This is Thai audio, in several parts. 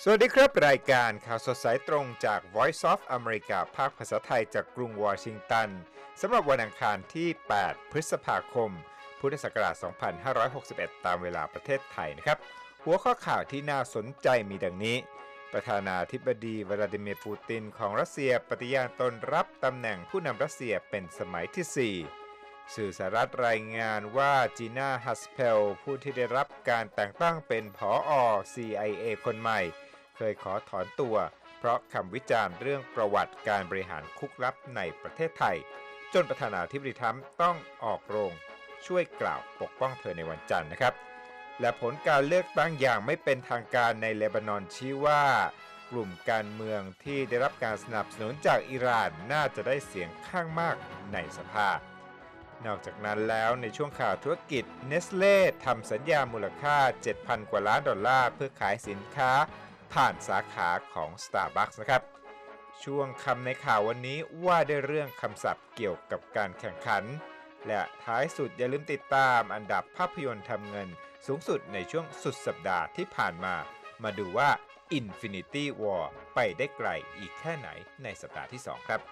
สวัสดีครับรายการข่าวสดสายตรงจาก Voice of America ภาคภาษาไทยจากกรุงวอชิงตันสำหรับวันอังคารที่ 8 พฤษภาคม พุทธศักราช 2561 ตามเวลาประเทศไทยนะครับหัวข้อข่าวที่น่าสนใจมีดังนี้ประธานาธิบดีวลาดิเมียร์ปูตินของรัสเซียปฏิญาณตนรับตำแหน่งผู้นำรัสเซียเป็นสมัยที่ 4 สื่อสหรัฐรายงานว่าจีน่าฮัสเพลผู้ที่ได้รับการแต่งตั้งเป็นผอ. CIA คนใหม่เคยขอถอนตัวเพราะคำวิจารณ์เรื่องประวัติการบริหารคุกลับในประเทศไทยจนประธานาธิบดีทรัมป์ต้องออกโรงช่วยกล่าวปกป้องเธอในวันจันทร์นะครับและผลการเลือกตั้งอย่างไม่เป็นทางการในเลบานอนชี้ว่ากลุ่มการเมืองที่ได้รับการสนับสนุนจากอิหร่านน่าจะได้เสียงข้างมากในสภานอกจากนั้นแล้วในช่วงข่าวธุรกิจเนสเล่ทำสัญญามูลค่า 7,000 กว่าล้านดอลลาร์เพื่อขายสินค้าผ่านสาขาของ Starbucks นะครับช่วงคำในข่าววันนี้ว่าด้วยเรื่องคำศัพท์เกี่ยวกับการแข่งขันและท้ายสุดอย่าลืมติดตามอันดับภาพยนตร์ทำเงินสูงสุดในช่วงสุดสัปดาห์ที่ผ่านมาดูว่า Infinity War ไปได้ไกลอีกแค่ไหนในสัปดาห์ที่ 2 ครับ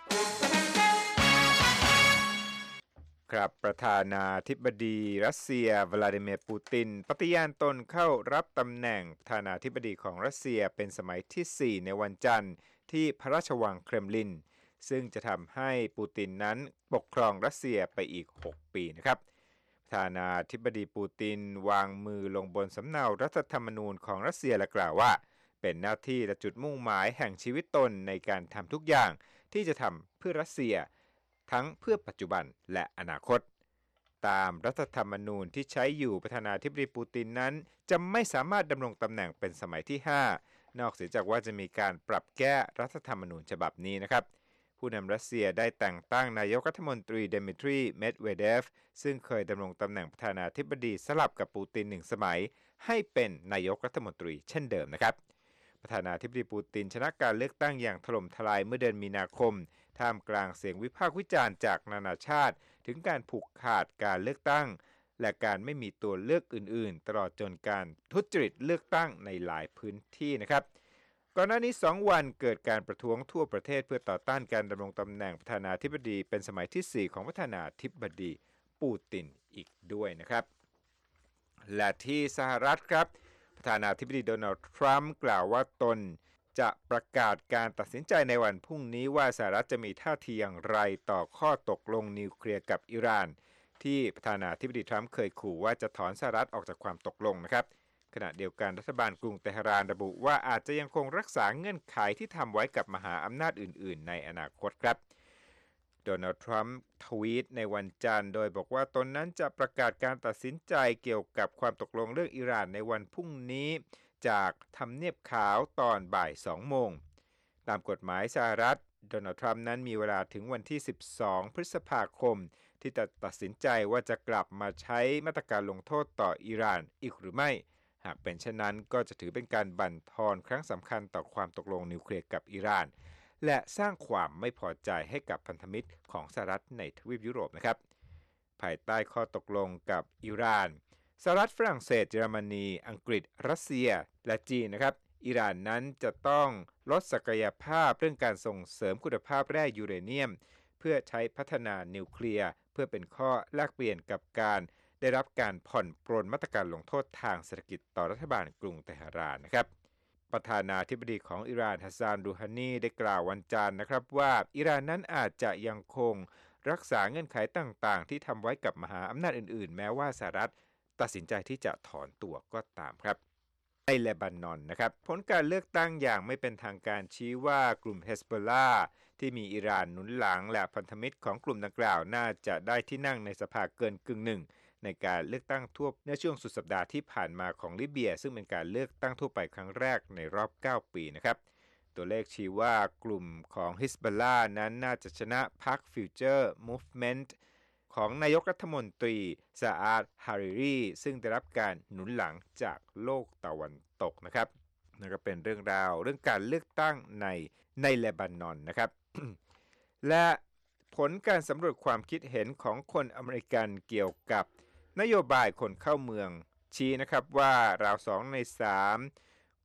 ประธานาธิบดีรัสเซียวลาดิเมียร์ปูตินปฏิญาณตนเข้ารับตำแหน่งประธานาธิบดีของรัสเซียเป็นสมัยที่ 4 ในวันจันทร์ที่พระราชวังเครมลินซึ่งจะทำให้ปูตินนั้นปกครองรัสเซียไปอีก 6 ปีนะครับประธานาธิบดีปูตินวางมือลงบนสำเนารัฐธรรมนูญของรัสเซียและกล่าวว่าเป็นหน้าที่และจุดมุ่งหมายแห่งชีวิตตนในการทำทุกอย่างที่จะทำเพื่อรัสเซียทั้งเพื่อปัจจุบันและอนาคตตามรัฐธรรมนูญที่ใช้อยู่ประธานาธิบดีปูตินนั้นจะไม่สามารถดำรงตำแหน่งเป็นสมัยที่ 5 นอกเสียจากว่าจะมีการปรับแก้รัฐธรรมนูญฉบับนี้นะครับผู้นำรัสเซียได้แต่งตั้งนายกรัฐมนตรีเดมิทรีเมดเวเดฟซึ่งเคยดำรงตำแหน่งประธานาธิบดีสลับกับปูติน1 สมัยให้เป็นนายกรัฐมนตรีเช่นเดิมนะครับประธานาธิบดีปูตินชนะการเลือกตั้งอย่างถล่มทลายเมื่อเดือนมีนาคมท่ามกลางเสียงวิพากษ์วิจารณ์จากนานาชาติถึงการผูกขาดการเลือกตั้งและการไม่มีตัวเลือกอื่นๆตลอดจนการทุจริตเลือกตั้งในหลายพื้นที่นะครับก่อนหน้านี้2 วันเกิดการประท้วงทั่วประเทศเพื่อต่อต้านการดำรงตำแหน่งประธานาธิบดีเป็นสมัยที่ 4 ของประธานาธิบดีปูตินอีกด้วยนะครับและที่สหรัฐครับประธานาธิบดีโดนัลด์ทรัมป์กล่าวว่าตนจะประกาศการตัดสินใจในวันพรุ่งนี้ว่าสหรัฐจะมีท่าทีอย่างไรต่อข้อตกลงนิวเคลียร์กับอิหร่านที่ประธานาธิบดีทรัมป์เคยขู่ว่าจะถอนสหรัฐออกจากความตกลงนะครับขณะเดียวกันรัฐบาลกรุงเตหะรานระบุว่าอาจจะยังคงรักษาเงื่อนไขที่ทำไว้กับมหาอำนาจอื่นๆในอนาคตครับโดนัลด์ทรัมป์ทวีตในวันจันทร์โดยบอกว่าตนนั้นจะประกาศการตัดสินใจเกี่ยวกับความตกลงเรื่องอิหร่านในวันพรุ่งนี้จากทำเนียบขาวตอนบ่าย 2 โมงตามกฎหมายสหรัฐโดนัลด์ทรัมป์นั้นมีเวลาถึงวันที่ 12 พฤษภาคมที่จะตัดสินใจว่าจะกลับมาใช้มาตรการลงโทษต่ออิหร่านอีกหรือไม่หากเป็นเช่นนั้นก็จะถือเป็นการบั่นทอนครั้งสำคัญต่อความตกลงนิวเคลียร์กับอิหร่านและสร้างความไม่พอใจให้กับพันธมิตรของสหรัฐในทวีปยุโรปนะครับภายใต้ข้อตกลงกับอิหร่านสหรัฐฝรั่งเศสเยอรมนีอังกฤษรัสเซียและจีนนะครับอิหร่านนั้นจะต้องลดศักยภาพเรื่องการส่งเสริมคุณภาพแร่ยูเรเนียมเพื่อใช้พัฒนานิวเคลียร์เพื่อเป็นข้อแลกเปลี่ยนกับการได้รับการผ่อนปรนมาตรการลงโทษทางเศรษฐกิจต่อรัฐบาลกรุงเตหะรานนะครับประธานาธิบดีของอิหร่านฮัสซานรูฮานีได้กล่าววันจันทร์นะครับว่าอิหร่านนั้นอาจจะยังคงรักษาเงื่อนไขต่างๆที่ทำไว้กับมหาอำนาจอื่นๆแม้ว่าสหรัฐตัดสินใจที่จะถอนตัวก็ตามครับในเลบานอนนะครับผลการเลือกตั้งอย่างไม่เป็นทางการชี้ว่ากลุ่มเฮสบอลลาที่มีอิหร่านหนุนหลังและพันธมิตรของกลุ่มดังกล่าวน่าจะได้ที่นั่งในสภาเกินกึ่งหนึ่งในการเลือกตั้งทั่วในช่วงสุดสัปดาห์ที่ผ่านมาของลิเบียซึ่งเป็นการเลือกตั้งทั่วไปครั้งแรกในรอบ 9 ปีนะครับตัวเลขชี้ว่ากลุ่มของฮิสบอลลานั้นน่าจะชนะพรรคฟิวเจอร์มูฟเมนต์ของนายกรัฐมนตรีซาอาดฮาริรีซึ่งได้รับการหนุนหลังจากโลกตะวันตกนะครับนั่นก็เป็นเรื่องราวเรื่องการเลือกตั้งในเลบานอนนะครับ และผลการสำรวจความคิดเห็นของคนอเมริกันเกี่ยวกับนโยบายคนเข้าเมืองชี้นะครับว่าราว2 ใน 3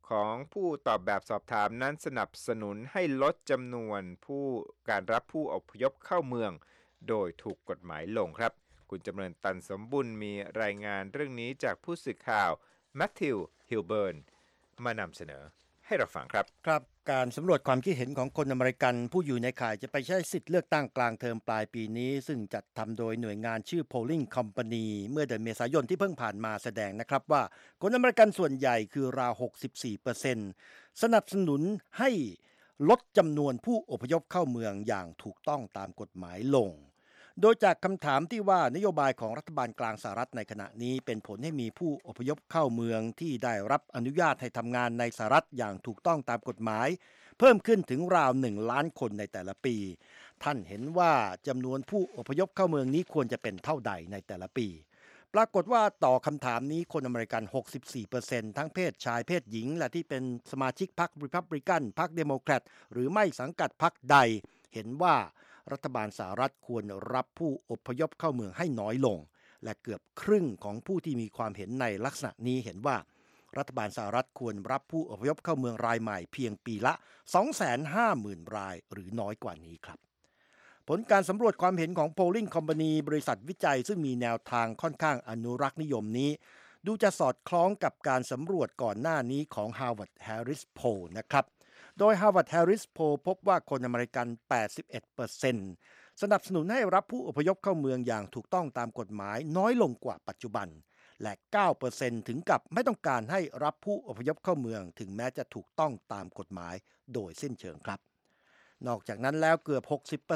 ของผู้ตอบแบบสอบถามนั้นสนับสนุนให้ลดจำนวนการรับผู้อพยพเข้าเมืองโดยถูกกฎหมายลงครับคุณจำเริญตันสมบุญมีรายงานเรื่องนี้จากผู้สื่อข่าวแมทธิวฮิลเบิร์นมานำเสนอให้เราฟังครับครับการสำรวจความคิดเห็นของคนอเมริกันผู้อยู่ในข่ายจะไปใช้สิทธิ์เลือกตั้งกลางเทอมปลายปีนี้ซึ่งจัดทำโดยหน่วยงานชื่อ Polling Company เมื่อเดือนเมษายนที่เพิ่งผ่านมาแสดงนะครับว่าคนอเมริกันส่วนใหญ่คือราว 64% สนับสนุนให้ลดจำนวนผู้อพยพเข้าเมืองอย่างถูกต้องตามกฎหมายลงโดยจากคำถามที่ว่านโยบายของรัฐบาลกลางสหรัฐในขณะนี้เป็นผลให้มีผู้อพยพเข้าเมืองที่ได้รับอนุญาตให้ทำงานในสหรัฐอย่างถูกต้องตามกฎหมายเพิ่มขึ้นถึงราว1 ล้านคนในแต่ละปีท่านเห็นว่าจำนวนผู้อพยพเข้าเมืองนี้ควรจะเป็นเท่าใดในแต่ละปีปรากฏว่าต่อคำถามนี้คนอเมริกัน 64% ทั้งเพศชายเพศหญิงและที่เป็นสมาชิกพรรครีพับลิกันพรรคเดโมแครตหรือไม่สังกัดพรรคใดเห็นว่ารัฐบาลสหรัฐควรรับผู้อพยพเข้าเมืองให้น้อยลงและเกือบครึ่งของผู้ที่มีความเห็นในลักษณะนี้เห็นว่ารัฐบาลสหรัฐควรรับผู้อพยพเข้าเมืองรายใหม่เพียงปีละ 250,000 รายหรือน้อยกว่านี้ครับผลการสำรวจความเห็นของ Polling Company บริษัทวิจัยซึ่งมีแนวทางค่อนข้างอนุรักษ์นิยมนี้ดูจะสอดคล้องกับการสำรวจก่อนหน้านี้ของ Harvard Harris Poll นะครับโดย Harvard Harris Poll พบว่าคนอเมริกัน 81% สนับสนุนให้รับผู้อพยพเข้าเมืองอย่างถูกต้องตามกฎหมายน้อยลงกว่าปัจจุบันและ 9% ถึงกับไม่ต้องการให้รับผู้อพยพเข้าเมืองถึงแม้จะถูกต้องตามกฎหมายโดยสิ้นเชิงครับนอกจากนั้นแล้วเกือบ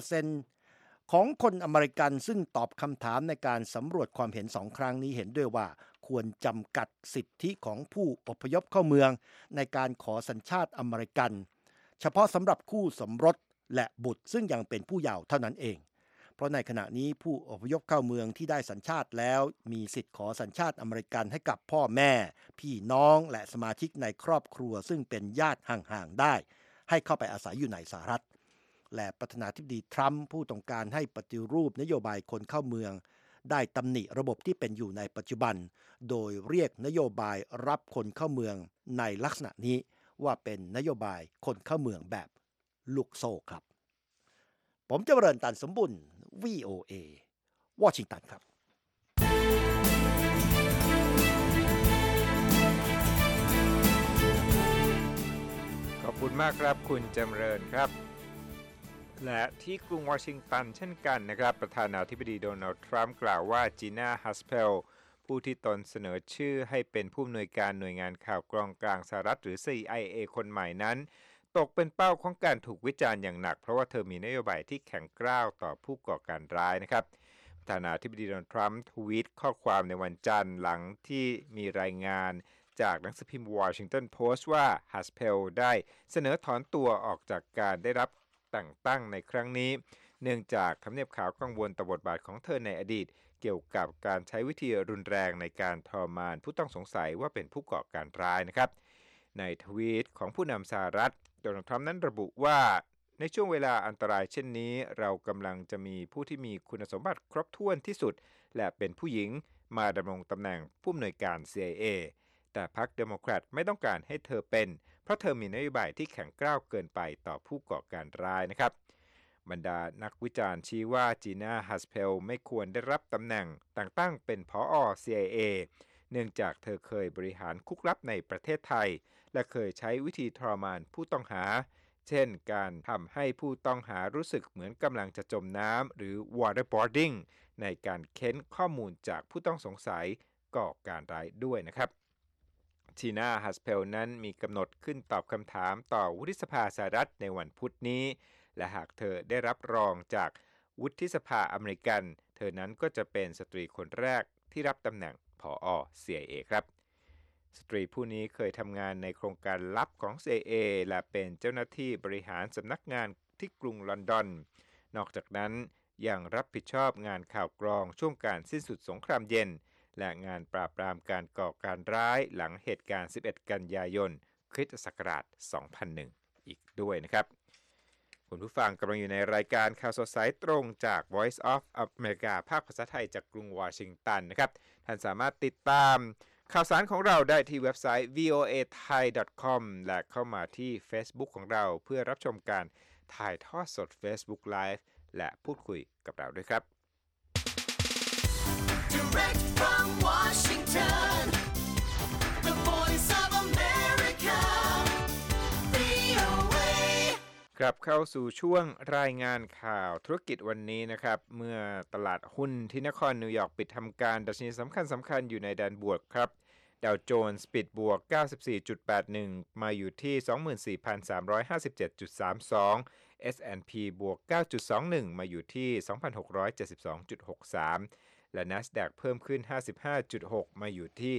60% ของคนอเมริกันซึ่งตอบคำถามในการสำรวจความเห็น2 ครั้งนี้เห็นด้วยว่าควรจำกัดสิทธิของผู้อพยพเข้าเมืองในการขอสัญชาติอเมริกันเฉพาะสำหรับคู่สมรสและบุตรซึ่งยังเป็นผู้เยาว์เท่านั้นเองเพราะในขณะนี้ผู้อพยพเข้าเมืองที่ได้สัญชาติแล้วมีสิทธิ์ขอสัญชาติอเมริกันให้กับพ่อแม่พี่น้องและสมาชิกในครอบครัวซึ่งเป็นญาติห่างๆได้ให้เข้าไปอาศัยอยู่ในสหรัฐและประธานาธิบดีทรัมป์ผู้ต้องการให้ปฏิรูปนโยบายคนเข้าเมืองได้ตำหนิระบบที่เป็นอยู่ในปัจจุบันโดยเรียกนโยบายรับคนเข้าเมืองในลักษณะนี้ว่าเป็นนโยบายคนเข้าเมืองแบบลูกโซ่ครับผมเจริญตันสมบุญ VOA วอชิงตันครับขอบคุณมากครับคุณจำเริญครับและที่กรุงวอชิงตันเช่นกันนะครับประธานาธิบดีโดนัลด์ทรัมป์กล่าวว่าจีน่าฮัสเพลผู้ที่ตนเสนอชื่อให้เป็นผู้อำนวยการหน่วยงานข่าวกรองกลางสหรัฐหรือ CIA คนใหม่นั้นตกเป็นเป้าของการถูกวิจารณ์อย่างหนักเพราะว่าเธอมีนโยบายที่แข็งกร้าวต่อผู้ก่อการร้ายนะครับประธานาธิบดีโดนัลด์ทรัมป์ทวีตข้อความในวันจันทร์หลังที่มีรายงานจากหนังสือพิมพ์ Washington Post ว่าฮัสเพลได้เสนอถอนตัวออกจากการได้รับแต่งตั้งในครั้งนี้เนื่องจากทำเนียบขาวกังวลต่อบทบาทของเธอในอดีตเกี่ยวกับการใช้วิธีรุนแรงในการทรมานผู้ต้องสงสัยว่าเป็นผู้ก่อการร้ายนะครับในทวีตของผู้นำสหรัฐโดนัลด์ทรัมป์นั้นระบุว่าในช่วงเวลาอันตรายเช่นนี้เรากำลังจะมีผู้ที่มีคุณสมบัติครบถ้วนที่สุดและเป็นผู้หญิงมาดำรงตำแหน่งผู้อำนวยการ CIA แต่พรรคเดโมแครตไม่ต้องการให้เธอเป็นเพราะเธอมีนโยบายที่แข็งกร้าวเกินไปต่อผู้ก่อการร้ายนะครับบรรดานักวิจารณ์ชี้ว่าจีน่าฮัสเพลไม่ควรได้รับตำแหน่งแต่งตั้งเป็นผอ. CIA เนื่องจากเธอเคยบริหารคุกลับในประเทศไทยและเคยใช้วิธีทรมานผู้ต้องหาเช่นการทำให้ผู้ต้องหารู้สึกเหมือนกำลังจะจมน้ำหรือ waterboarding ในการเค้นข้อมูลจากผู้ต้องสงสัยก่อการร้ายด้วยนะครับจีน่าฮัสเพลนั้นมีกำหนดขึ้นตอบคำถามต่อวุฒิสภาสหรัฐในวันพุธนี้และหากเธอได้รับรองจากวุฒิสภาอเมริกันเธอนั้นก็จะเป็นสตรีคนแรกที่รับตำแหน่งผอ. CIA ครับสตรีผู้นี้เคยทำงานในโครงการลับของ CIA และเป็นเจ้าหน้าที่บริหารสำนักงานที่กรุงลอนดอนนอกจากนั้นยังรับผิดชอบงานข่าวกรองช่วงการสิ้นสุดสงครามเย็นและงานปราบปรามการก่อการร้ายหลังเหตุการณ์ 11 กันยายน คริสตศักราช 2001 อีกด้วยนะครับคุณผู้ฟังกำลังอยู่ในรายการข่าวสดสายตรงจาก Voice of America ภาคภาษาไทยจากกรุงวอชิงตันนะครับท่านสามารถติดตามข่าวสารของเราได้ที่เว็บไซต์ voathai.com และเข้ามาที่ Facebook ของเราเพื่อรับชมการถ่ายทอดสด Facebook Live และพูดคุยกับเราด้วยครับ Direct from Washington, the voice of America, VOA. กลับเข้าสู่ช่วงรายงานข่าวธุรกิจวันนี้นะครับเมื่อตลาดหุ้นที่นครนิวยอร์กปิดทำการดัชนีสำคัญอยู่ในแดนบวกครับดาวโจนส์ปิดบวก 94.81 มาอยู่ที่ 24,357.32 S&P บวก 9.21 มาอยู่ที่ 2,672.63 และ NASDAQ เพิ่มขึ้น 55.6 มาอยู่ที่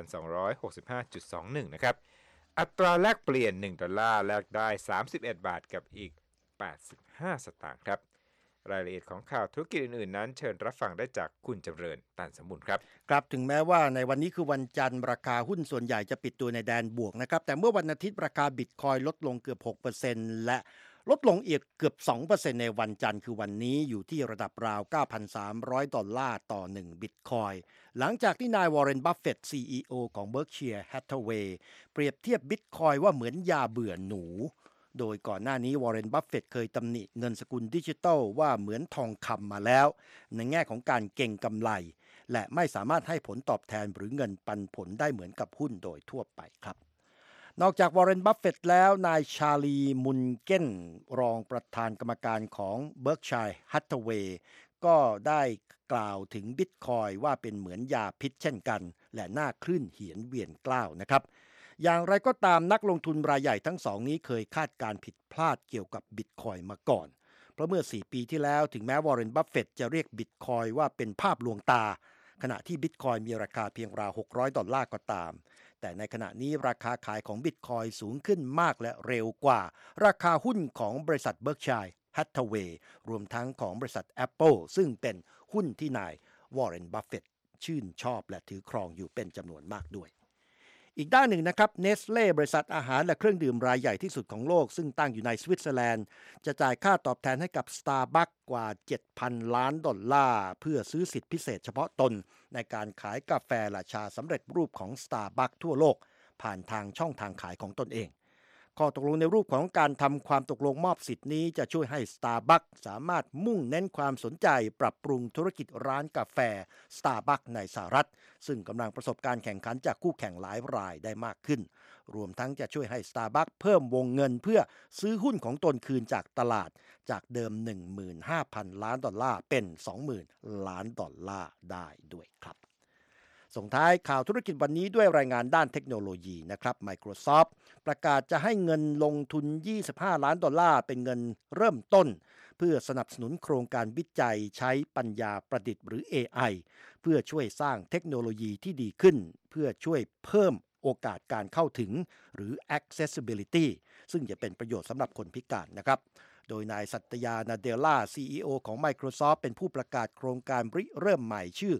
7,265.21 นะครับอัตราแลกเปลี่ยน$1แลกได้31บาทกับอีก85สตางค์ครับรายละเอียดของข่าวธุรกิจอื่นๆนั้นเชิญรับฟังได้จากคุณจำเริญตันสมบูรณ์ครับครับถึงแม้ว่าในวันนี้คือวันจันทร์ราคาหุ้นส่วนใหญ่จะปิดตัวในแดนบวกนะครับแต่เมื่อวันอาทิตย์ราคาบิตคอยน์ลดลงเกือบ 6% และลดลงอีกเกือบ 2% ในวันจันทร์คือวันนี้อยู่ที่ระดับราว $9,300 ต่อ1บิตคอยน์หลังจากที่นายวอร์เรน บัฟเฟตต์ CEO ของ Berkshire Hathaway เปรียบเทียบบิตคอยน์ว่าเหมือนยาเบื่อหนูโดยก่อนหน้านี้วอร์เรน บัฟเฟตต์เคยตำหนิเงินสกุลดิจิทัลว่าเหมือนทองคำมาแล้วในแง่ของการเก็งกำไรและไม่สามารถให้ผลตอบแทนหรือเงินปันผลได้เหมือนกับหุ้นโดยทั่วไปครับนอกจากวอร์เรน บัฟเฟตต์แล้วนายชาลี มุนเกนรองประธานกรรมการของ Berkshire Hathaway ก็ได้กล่าวถึงบิตคอยน์ว่าเป็นเหมือนยาพิษเช่นกันและน่าคลื่นเหียนเวียนกล้าวนะครับอย่างไรก็ตามนักลงทุนรายใหญ่ทั้งสองนี้เคยคาดการผิดพลาดเกี่ยวกับบิตคอยน์มาก่อนเพราะเมื่อ4ปีที่แล้วถึงแม้วอร์เรน บัฟเฟตต์จะเรียกบิตคอยน์ว่าเป็นภาพลวงตาขณะที่บิตคอยน์มีราคาเพียงราว$600ก็ตามแต่ในขณะนี้ราคาขายของบิตคอยน์สูงขึ้นมากและเร็วกว่าราคาหุ้นของบริษัท Berkshire Hathaway รวมทั้งของบริษัท Apple ซึ่งเป็นหุ้นที่นายวอร์เรน บัฟเฟตต์ชื่นชอบและถือครองอยู่เป็นจำนวนมากด้วยอีกด้านหนึ่งนะครับเนสเล่บริษัทอาหารและเครื่องดื่มรายใหญ่ที่สุดของโลกซึ่งตั้งอยู่ในสวิตเซอร์แลนด์จะจ่ายค่าตอบแทนให้กับ Starbucks กว่า $7,000 ล้านเพื่อซื้อสิทธิพิเศษเฉพาะตนในการขายกาแฟและชาสำเร็จรูปของ Starbucks ทั่วโลกผ่านทางช่องทางขายของตนเองข้อตกลงในรูปของการทำความตกลงมอบสิทธินี้จะช่วยให้ Starbucks สามารถมุ่งเน้นความสนใจปรับปรุงธุรกิจร้านกาแฟ Starbucks ในสหรัฐซึ่งกำลังประสบการแข่งขันจากคู่แข่งหลายรายได้มากขึ้นรวมทั้งจะช่วยให้ Starbucks เพิ่มวงเงินเพื่อซื้อหุ้นของตนคืนจากตลาดจากเดิม $15,000 ล้านเป็น $20,000 ล้านได้ด้วยครับส่งท้ายข่าวธุรกิจวันนี้ด้วยรายงานด้านเทคโนโลยีนะครับ Microsoft ประกาศจะให้เงินลงทุน$25 ล้านเป็นเงินเริ่มต้นเพื่อสนับสนุนโครงการวิจัยใช้ปัญญาประดิษฐ์หรือ AI เพื่อช่วยสร้างเทคโนโลยีที่ดีขึ้นเพื่อช่วยเพิ่มโอกาสการเข้าถึงหรือ accessibility ซึ่งจะเป็นประโยชน์สำหรับคนพิการนะครับโดยนายสัตยา นาเดลล่า CEO ของ Microsoft เป็นผู้ประกาศโครงการริเริ่มใหม่ชื่อ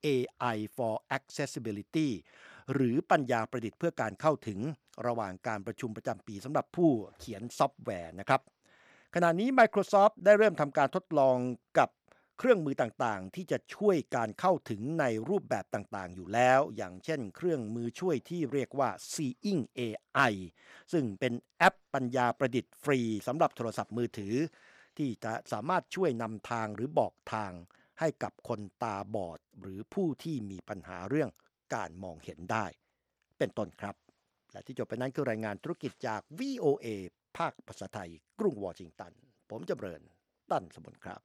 AI for Accessibility หรือปัญญาประดิษฐ์เพื่อการเข้าถึงระหว่างการประชุมประจำปีสำหรับผู้เขียนซอฟต์แวร์นะครับขณะนี้ Microsoft ได้เริ่มทำการทดลองกับเครื่องมือต่างๆที่จะช่วยการเข้าถึงในรูปแบบต่างๆอยู่แล้วอย่างเช่นเครื่องมือช่วยที่เรียกว่า Seeing AI ซึ่งเป็นแอปปัญญาประดิษฐ์ฟรีสำหรับโทรศัพท์มือถือที่จะสามารถช่วยนำทางหรือบอกทางให้กับคนตาบอดหรือผู้ที่มีปัญหาเรื่องการมองเห็นได้เป็นต้นครับและที่จบไปนั้นคือรายงานธุรกิจจาก VOA ภาคภาษาไทยกรุงวอชิงตันผมจำเริญตั้นสมบูรณ์ครับ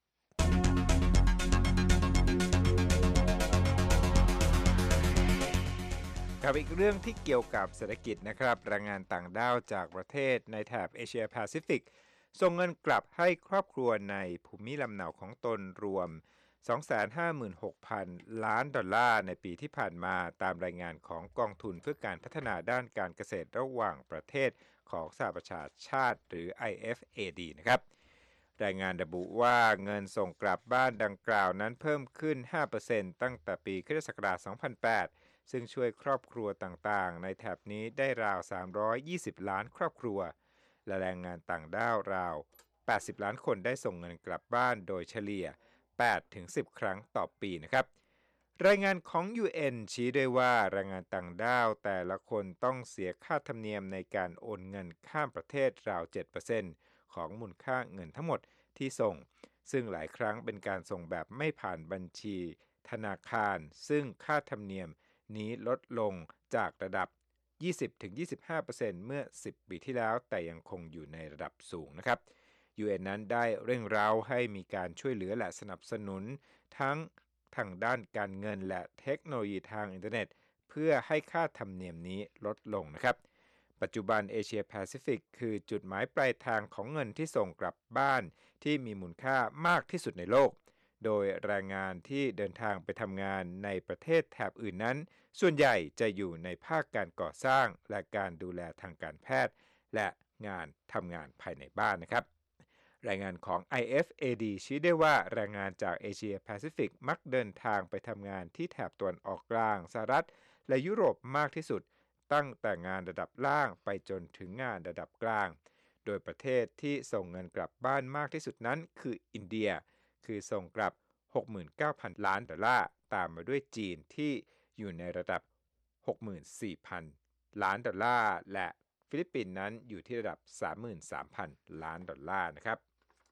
กับอีกเรื่องที่เกี่ยวกับเศรษฐกิจนะครับแรงงานต่างด้าวจากประเทศในแถบเอเชียแปซิฟิกส่งเงินกลับให้ครอบครัวในภูมิลำเนาของตนรวม 256,000 ล้านดอลลาร์ในปีที่ผ่านมาตามรายงานของกองทุนเพื่อการพัฒนาด้านการเกษตรระหว่างประเทศของสหประชาชาติหรือ IFAD นะครับรายงานระบุว่าเงินส่งกลับบ้านดังกล่าวนั้นเพิ่มขึ้น 5% ตั้งแต่ปีค.ศ. 2008 ซึ่งช่วยครอบครัวต่างๆในแถบนี้ได้ราว320ล้านครอบครัวและแรงงานต่างด้าวราว80ล้านคนได้ส่งเงินกลับบ้านโดยเฉลี่ย 8-10 ครั้งต่อปีนะครับรายงานของ UN ชี้ด้วยว่าแรงงานต่างด้าวแต่ละคนต้องเสียค่าธรรมเนียมในการโอนเงินข้ามประเทศราว 7% ของมูลค่าเงินทั้งหมดที่ส่งซึ่งหลายครั้งเป็นการส่งแบบไม่ผ่านบัญชีธนาคารซึ่งค่าธรรมเนียมนี้ลดลงจากระดับ 20-25% เมื่อ 10 ปีที่แล้วแต่ยังคงอยู่ในระดับสูงนะครับ UN นั้นได้เร่งเร้าให้มีการช่วยเหลือและสนับสนุนทั้งทางด้านการเงินและเทคโนโลยีทางอินเทอร์เน็ตเพื่อให้ค่าธรรมเนียมนี้ลดลงนะครับปัจจุบันเอเชียแปซิฟิกคือจุดหมายปลายทางของเงินที่ส่งกลับบ้านที่มีมูลค่ามากที่สุดในโลกโดยแรงงานที่เดินทางไปทำงานในประเทศแถบอื่นนั้นส่วนใหญ่จะอยู่ในภาคการก่อสร้างและการดูแลทางการแพทย์และทำงานภายในบ้านนะครับรายงานของ IFAD ชี้ได้ว่าแรงงานจากเอเชียแปซิฟิกมักเดินทางไปทำงานที่แถบตะวันออกกลางสหรัฐและยุโรปมากที่สุดตั้งแต่งานระดับล่างไปจนถึงงานระดับกลางโดยประเทศที่ส่งเงินกลับบ้านมากที่สุดนั้นคืออินเดียคือส่งกลับ 69,000 ล้านดอลลาร์ตามมาด้วยจีนที่อยู่ในระดับ 64,000 ล้านดอลลาร์และฟิลิปปินส์นั้นอยู่ที่ระดับ 33,000 ล้านดอลลาร์นะครับ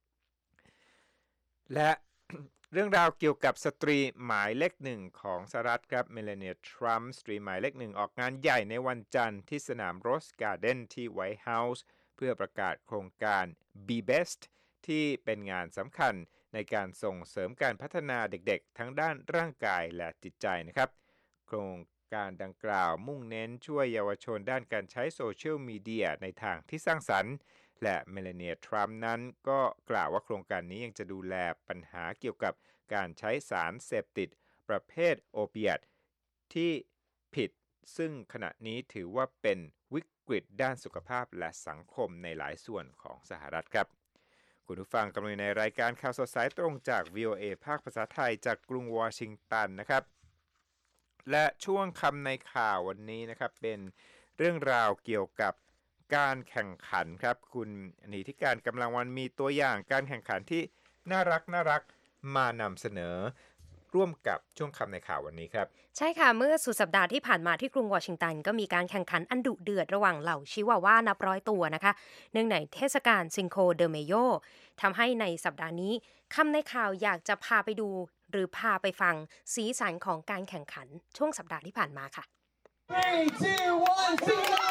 และ เรื่องราวเกี่ยวกับสตรีหมายเลขหนึ่งของสหรัฐครับเมลานีทรัมป์สตรีหมายเลขหนึ่งออกงานใหญ่ในวันจันทร์ที่สนามโรสการ์เดนที่ไวท์เฮาส์เพื่อประกาศโครงการ Be Best ที่เป็นงานสำคัญในการส่งเสริมการพัฒนาเด็กๆทั้งด้านร่างกายและจิตใจนะครับโครงการดังกล่าวมุ่งเน้นช่วยเยาวชนด้านการใช้โซเชียลมีเดียในทางที่สร้างสรรค์และเมลานีทรัมป์นั้นก็กล่าวว่าโครงการนี้ยังจะดูแลปัญหาเกี่ยวกับการใช้สารเสพติดประเภทโอปิอาตที่ผิดซึ่งขณะนี้ถือว่าเป็นวิกฤตด้านสุขภาพและสังคมในหลายส่วนของสหรัฐครับคุณผู้ฟังกำลังในรายการข่าวสดสายตรงจาก VOA ภาคภาษาไทยจากกรุงวอชิงตันนะครับและช่วงคำในข่าววันนี้นะครับเป็นเรื่องราวเกี่ยวกับการแข่งขันครับคุณนิติการกำลังวันมีตัวอย่างการแข่งขันที่น่ารักมานำเสนอร่วมกับช่วงคำในข่าววันนี้ครับใช่ค่ะเมื่อสุดสัปดาห์ที่ผ่านมาที่กรุงวอชิงตันก็มีการแข่งขันอันดุเดือดระหว่างเหล่าชิวาว่านับร้อยตัวนะคะเนื่องในเทศกาลซิงโคเดเมโยทำให้ในสัปดาห์นี้คำในข่าวอยากจะพาไปดูหรือพาไปฟังสีสันของการแข่งขันช่วงสัปดาห์ที่ผ่านมาค่ะ 3, 2, 1, 2.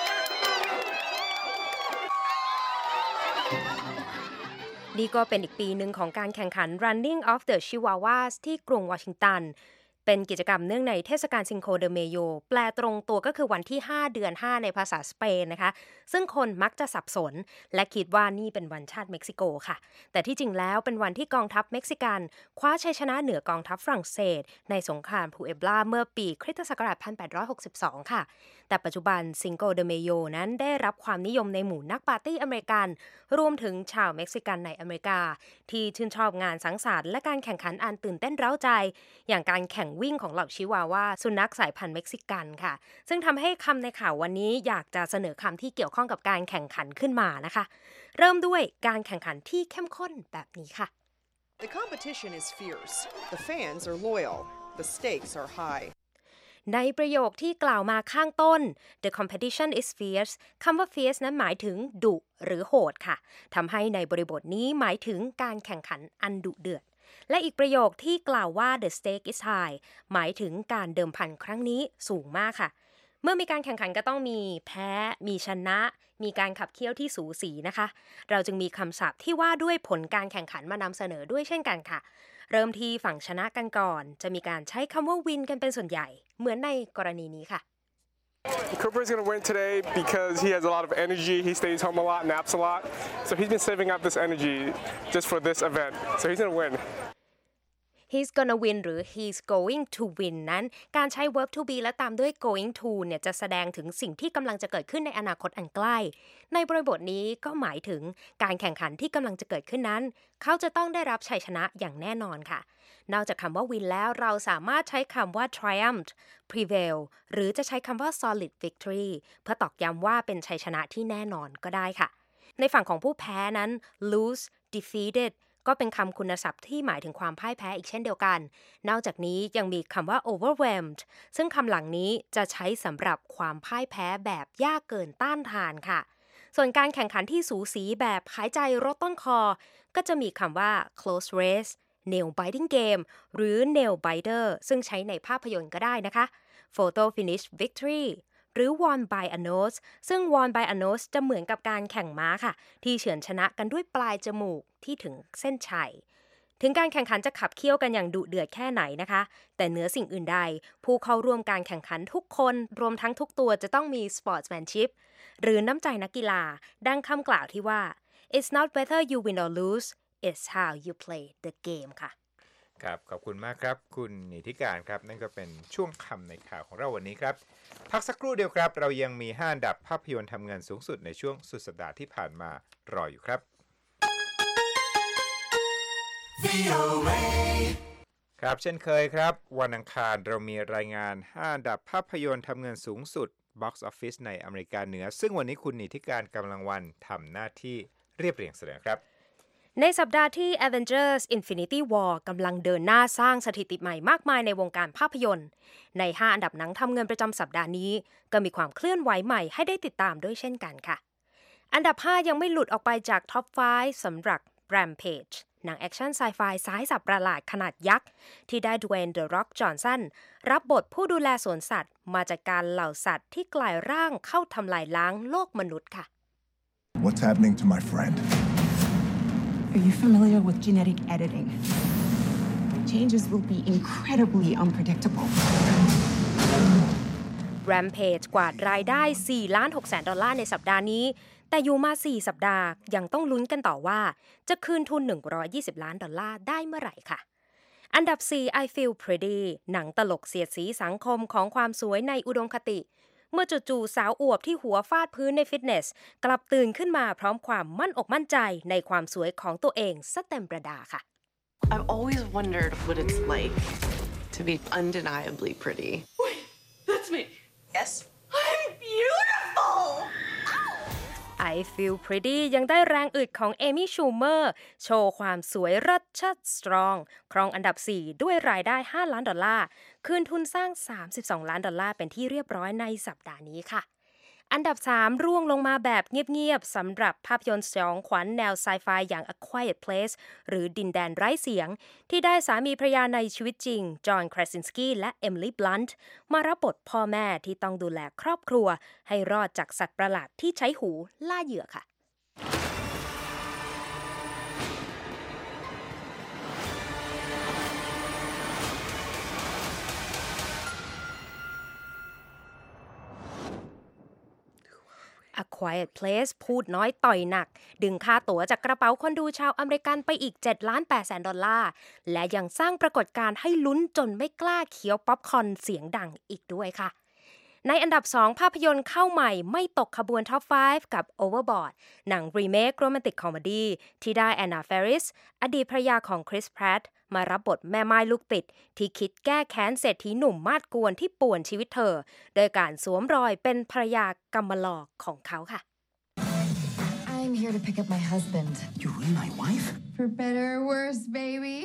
นี่ก็เป็นอีกปีหนึ่งของการแข่งขัน Running of the Chihuahuas ที่กรุงวอชิงตันเป็นกิจกรรมเนื่องในเทศกาลซิงโคเดเมโยแปลตรงตัวก็คือวันที่5เดือน5ในภาษาสเปนนะคะซึ่งคนมักจะสับสนและคิดว่านี่เป็นวันชาติเม็กซิโกค่ะแต่ที่จริงแล้วเป็นวันที่กองทัพเม็กซิกันคว้าชัยชนะเหนือกองทัพฝรั่งเศสในสงครามพูเอบลาเมื่อปีคริสตศักราช 1862 ค่ะแต่ปัจจุบันซิงโกเดเมโยนั้นได้รับความนิยมในหมู่นักปาร์ตี้อเมริกันรวมถึงชาวเม็กซิกันในอเมริกาที่ชื่นชอบงานสังสรรค์และการแข่งขันอันตื่นเต้นเร้าใจอย่างการแข่งวิ่งของเหล่าชิวาว่าสุนัขสายพันธุ์เม็กซิกันค่ะซึ่งทำให้คำในข่าววันนี้อยากจะเสนอคำที่เกี่ยวข้องกับการแข่งขันขึ้นมานะคะเริ่มด้วยการแข่งขันที่เข้มข้นแบบนี้ค่ะ The competition is fierce. The fans are loyal. The stakes are high. ในประโยคที่กล่าวมาข้างต้น The competition is fierce คำว่า fierce นั้นหมายถึงดุหรือโหดค่ะทำให้ในบริบทนี้หมายถึงการแข่งขันอันดุเดือดและอีกประโยคที่กล่าวว่า the stake is high หมายถึงการเดิมพันครั้งนี้สูงมากค่ะเมื่อมีการแข่งขันก็ต้องมีแพ้มีชนะมีการขับเคี่ยวที่สูสีนะคะเราจึงมีคำศัพท์ที่ว่าด้วยผลการแข่งขันมานำเสนอด้วยเช่นกันค่ะเริ่มที่ฝั่งชนะกันก่อนจะมีการใช้คำว่า win กันเป็นส่วนใหญ่เหมือนในกรณีนี้ค่ะ Cooper is going to win today because he has a lot of energy. He stays home a lot, naps a lot. So he's been saving up this energy just for this event. So he's going to win. He's gonna win หรือ he's going to win นั้นการใช้ verb to be และตามด้วย going to เนี่ยจะแสดงถึงสิ่งที่กำลังจะเกิดขึ้นในอนาคตอันใกล้ในบริบทนี้ก็หมายถึงการแข่งขันที่กำลังจะเกิดขึ้นนั้นเขาจะต้องได้รับชัยชนะอย่างแน่นอนค่ะนอกจากคำว่า win แล้วเราสามารถใช้คำว่า triumph prevail หรือจะใช้คำว่า solid victory เพื่อตอกย้ำว่าเป็นชัยชนะที่แน่นอนก็ได้ค่ะในฝั่งของผู้แพ้นั้น lose defeated ก็เป็นคำคุณศัพท์ที่หมายถึงความพ่ายแพ้อีกเช่นเดียวกันนอกจากนี้ยังมีคำว่า overwhelmed ซึ่งคำหลังนี้จะใช้สำหรับความพ่ายแพ้แบบยากเกินต้านทานค่ะส่วนการแข่งขันที่สูสีแบบหายใจรดต้นคอก็จะมีคำว่า close race nail biting game หรือ nail biter ซึ่งใช้ในภาพยนตร์ก็ได้นะคะ photo finish victory หรือ won by a nose ซึ่ง won by a nose จะเหมือนกับการแข่งม้าค่ะที่เฉือนชนะกันด้วยปลายจมูกที่ถึงเส้นชัยถึงการแข่งขันจะขับเคี่ยวกันอย่างดุเดือดแค่ไหนนะคะแต่เหนือสิ่งอื่นใดผู้เข้าร่วมการแข่งขันทุกคนรวมทั้งทุกตัวจะต้องมี sportsmanship หรือน้ำใจนักกีฬาดังคำกล่าวที่ว่า it's not whether you win or lose it's how you play the game ค่ะครับขอบคุณมากครับคุณนิติการครับนั่นก็เป็นช่วงคำในข่าวของเราวันนี้ครับพักสักครู่เดียวครับเรายังมี5อันดับภาพยนตร์ทำเงินสูงสุดในช่วงสุดสัปดาห์ที่ผ่านมารออยู่ครับครับเช่นเคยครับวันอังคารเรามีรายงาน5อันดับภาพยนตร์ทำเงินสูงสุด Box Office ในอเมริกาเหนือซึ่งวันนี้คุณนิติการกำลังวันทำหน้าที่เรียบเรียงเสนอครับในสัปดาห์ที่ Avengers Infinity War กำลังเดินหน้าสร้างสถิติใหม่มากมายในวงการภาพยนตร์ใน5อันดับหนังทำเงินประจำสัปดาห์นี้ก็มีความเคลื่อนไหวใหม่ให้ได้ติดตามด้วยเช่นกันค่ะอันดับ5ยังไม่หลุดออกไปจากท็อป 5 สำหรับ Rampage หนังแอคชั่นไซไฟสายสับประหลาดขนาดยักษ์ที่ได้ดเวย์น The Rock Johnson รับบทผู้ดูแลสวนสัตว์มาจากการเหล่าสัตว์ที่กลายร่างเข้าทำลายล้างโลกมนุษย์ค่ะ What's happening to my friend? Are you familiar with genetic editing? Changes will be incredibly unpredictable. Rampage กวาดรายได้ $4.6 ล้านในสัปดาห์นี้แต่อยู่มา4สัปดาห์ยังต้องลุ้นกันต่อว่าจะคืนทุน$120 ล้านได้เมื่อไหร่ค่ะอันดับ4 I Feel Pretty หนังตลกเสียดสีสังคมของความสวยในอุดมคติเมื่อจู่ๆสาวอวบที่หัวฟาดพื้นในฟิตเนสกลับตื่นขึ้นมาพร้อมความมั่นอกมั่นใจในความสวยของตัวเองซะเต็มประดาค่ะ I've always wondered what it's like to be undeniably pretty. Wait, that's me. Yes. I'm beautiful. I Feel Pretty ยังได้แรงอึดของเอมี่ชูเมอร์โชว์ความสวยรัดชัดสตรองครองอันดับ4ด้วยรายได้$5 ล้านคืนทุนสร้าง$32 ล้านเป็นที่เรียบร้อยในสัปดาห์นี้ค่ะอันดับ3ร่วงลงมาแบบเงียบๆสำหรับภาพยนตร์สยองขวัญแนวไซไฟอย่าง A Quiet Place หรือดินแดนไร้เสียงที่ได้สามีภรรยาในชีวิตจริงจอห์น คราซินสกี้และเอมิลี บลันต์มารับบทพ่อแม่ที่ต้องดูแลครอบครัวให้รอดจากสัตว์ประหลาดที่ใช้หูล่าเหยื่อค่ะ A Quiet Place พูดน้อยต่อยหนักดึงค่าตั๋วจากกระเป๋าคนดูชาวอเมริกันไปอีก$7.8 และยังสร้างปรากฏการณ์ให้ลุ้นจนไม่กล้าเคี้ยวป๊อปคอร์นเสียงดังอีกด้วยค่ะในอันดับ2ภาพยนตร์เข้าใหม่ไม่ตกขบวนท็อป 5 กับ Overboard หนังรีเมคโรแมนติกคอมเมดี้ที่ได้แอนนา เฟริสอดีตภรรยาของคริส แพรตต์มารับบทแม่ไม้ลูกติดที่คิดแก้แค้นเศรษฐีหนุ่มมาดกวนที่ป่วนชีวิตเธอโดยการสวมรอยเป็นภรรยากำมะหลอกของเขาค่ะ I'm here to pick up my husband. You really my wife? For better or worse, baby.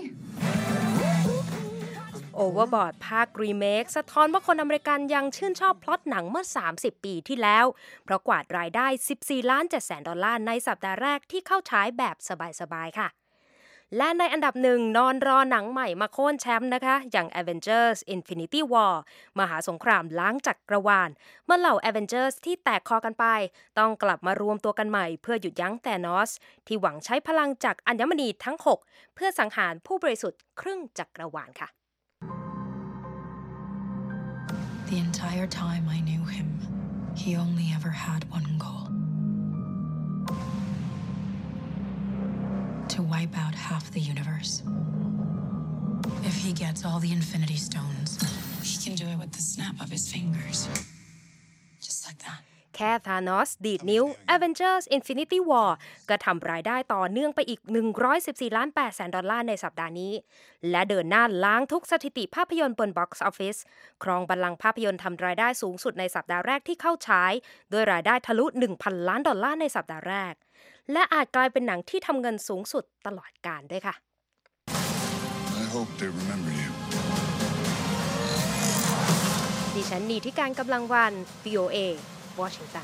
Overboard ภาครีเมคสะท้อนว่าคนอเมริกันยังชื่นชอบพล็อตหนังเมื่อ30 ปีที่แล้วเพราะกวาดรายได้$14.7 ล้านในสัปดาห์แรกที่เข้าฉายแบบสบายๆค่ะและในอันดับ1นอนรอหนังใหม่มาโค่นแชมป์นะคะอย่าง Avengers Infinity War มหาสงครามล้างจักรวาลเมื่อเหล่า Avengers ที่แตกคอกันไปต้องกลับมารวมตัวกันใหม่เพื่อหยุดยั้งแธานอสที่หวังใช้พลังจากอัญมณีทั้ง6เพื่อสังหารผู้บริสุทธิ์ครึ่งจักรวาลค่ะ The entire time I knew him, he only ever had one goal. To wipe out half the universe. If he gets all the Infinity Stones, he can do it with the snap of his fingers. Just like that. แค่ธานอสดีดนิ้ว Avengers Infinity War ก็ทำรายได้ต่อเนื่องไปอีก$114.8 ล้านในสัปดาห์นี้และเดินหน้าล้างทุกสถิติภาพยนตร์บน Box Office ครองบัลลังก์ภาพยนตร์ทำรายได้สูงสุดในสัปดาห์แรกที่เข้าฉายโดยรายได้ทะลุ$1,000 ล้านในสัปดาห์แรกและอาจกลายเป็นหนังที่ทำเงินสูงสุดตลอดกาลด้วยค่ะ I hope they remember you. ดิฉันนีธิการกำลังวัน VOA วอชิงตัน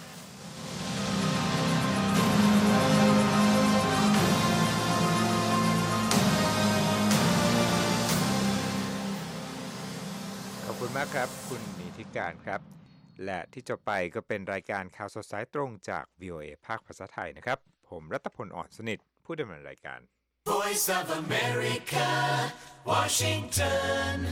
ขอบคุณมากครับคุณนิติการครับและที่จะไปก็เป็นรายการข่าวสดสายตรงจาก VOA ภาคภาษาไทยนะครับผมรัตพล อ่อนสนิทผู้ดำเนินรายการ Voice of America Washington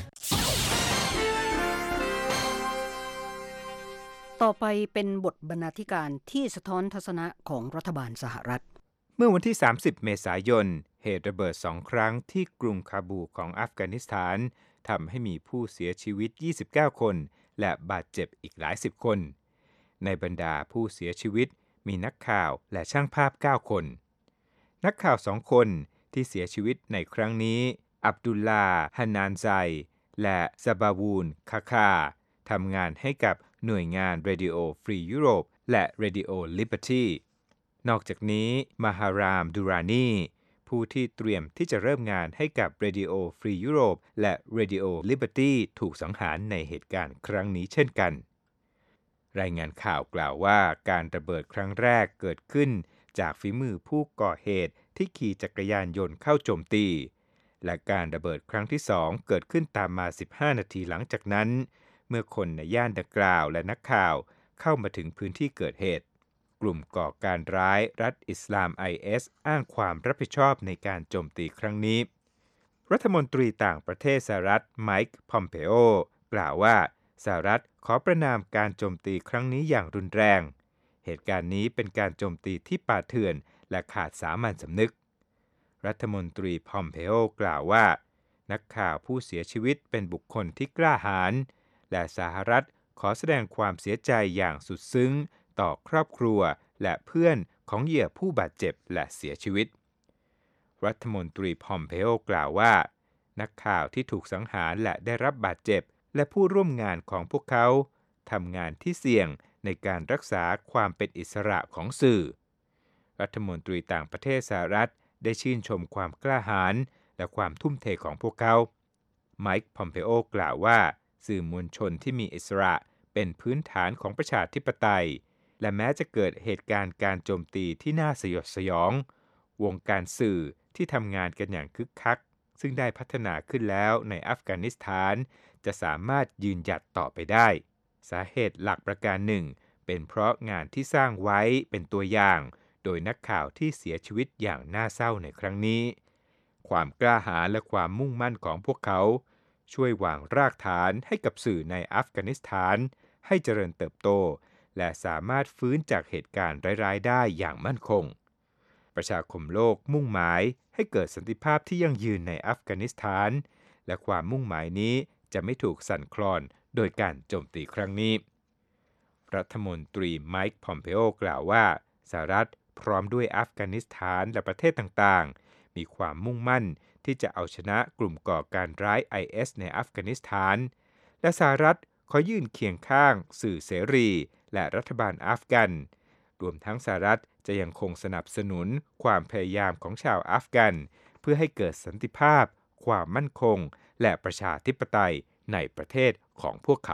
ต่อไปเป็นบทบรรณาธิการที่สะท้อนทัศนะของรัฐบาลสหรัฐเมื่อวันที่30เมษายนเหตุระเบิด2ครั้งที่กรุงคาบูของอัฟกานิสถานทำให้มีผู้เสียชีวิต29คนและบาดเจ็บอีกหลายสิบคนในบรรดาผู้เสียชีวิตมีนักข่าวและช่างภาพ9คนนักข่าว2คนที่เสียชีวิตในครั้งนี้อับดุลลาฮานานไซและซาบาวูนคาคาทำงานให้กับหน่วยงาน Radio Free Europe และ Radio Liberty นอกจากนี้มาฮารามดูรานีผู้ที่เตรียมที่จะเริ่มงานให้กับ Radio Free Europe และ Radio Liberty ถูกสังหารในเหตุการณ์ครั้งนี้เช่นกันรายงานข่าวกล่าวว่าการระเบิดครั้งแรกเกิดขึ้นจากฝีมือผู้ก่อเหตุที่ขี่จักรยานยนต์เข้าโจมตีและการระเบิดครั้งที่2เกิดขึ้นตามมา15นาทีหลังจากนั้นเมื่อคนในย่านดังกล่าวและนักข่าวเข้ามาถึงพื้นที่เกิดเหตุกลุ่มก่อการร้ายรัฐอิสลาม IS อ้างความรับผิดชอบในการโจมตีครั้งนี้รัฐมนตรีต่างประเทศสหรัฐไมค์พอมเพโอกล่าวว่าสหรัฐขอประณามการโจมตีครั้งนี้อย่างรุนแรงเหตุการณ์นี้เป็นการโจมตีที่ป่าเถื่อนและขาดสามัญสำนึกรัฐมนตรีพอมเพโอกล่าวว่านักข่าวผู้เสียชีวิตเป็นบุคคลที่กล้าหาญและสหรัฐขอแสดงความเสียใจอย่างสุดซึ้งต่อครอบครัวและเพื่อนของเหยื่อผู้บาดเจ็บและเสียชีวิตรัฐมนตรีพอมเพโอกล่าวว่านักข่าวที่ถูกสังหารและได้รับบาดเจ็บและผู้ร่วมงานของพวกเขาทำงานที่เสี่ยงในการรักษาความเป็นอิสระของสื่อรัฐมนตรีต่างประเทศสหรัฐได้ชื่นชมความกล้าหาญและความทุ่มเทของพวกเขาไมค์พอมเพโอกล่าวว่าสื่อมวลชนที่มีอิสระเป็นพื้นฐานของประชาธิปไตยและแม้จะเกิดเหตุการณ์การโจมตีที่น่าสยดสยองวงการสื่อที่ทำงานกันอย่างคึกคักซึ่งได้พัฒนาขึ้นแล้วในอัฟกานิสถานจะสามารถยืนหยัดต่อไปได้สาเหตุหลักประการหนึ่งเป็นเพราะงานที่สร้างไว้เป็นตัวอย่างโดยนักข่าวที่เสียชีวิตอย่างน่าเศร้าในครั้งนี้ความกล้าหาญและความมุ่งมั่นของพวกเขาช่วยวางรากฐานให้กับสื่อในอัฟกานิสถานให้เจริญเติบโตและสามารถฟื้นจากเหตุการณ์ร้ายๆได้อย่างมั่นคงประชาคมโลกมุ่งหมายให้เกิดสันติภาพที่ยั่งยืนในอัฟกานิสถานและความมุ่งหมายนี้จะไม่ถูกสั่นคลอนโดยการโจมตีครั้งนี้รัฐมนตรีไมค์พอมเพโอกล่าวว่าสหรัฐพร้อมด้วยอัฟกานิสถานและประเทศต่างๆมีความมุ่งมั่นที่จะเอาชนะกลุ่มก่อการร้าย IS ในอัฟกานิสถานและสหรัฐขอยืนเคียงข้างสื่อเสรีและรัฐบาลอัฟกันรวมทั้งสหรัฐจะยังคงสนับสนุนความพยายามของชาวอัฟกันเพื่อให้เกิดสันติภาพความมั่นคงและประชาธิปไตยในประเทศของพวกเขา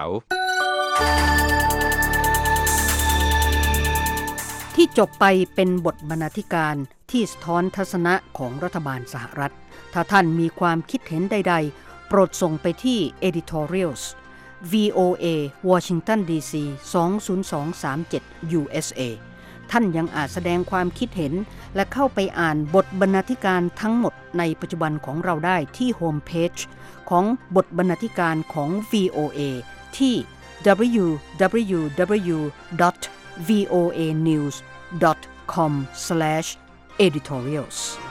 ที่จบไปเป็นบทบรรณาธิการที่สะท้อนทัศนะของรัฐบาลสหรัฐถ้าท่านมีความคิดเห็นใดๆโปรดส่งไปที่ editorials VOA Washington DC 20237 USA ท่านยังอาจแสดงความคิดเห็นและเข้าไปอ่านบทบรรณาธิการทั้งหมดในปัจจุบันของเราได้ที่โฮมเพจของบทบรรณาธิการของ VOA ที่ www.voanews.com/editorials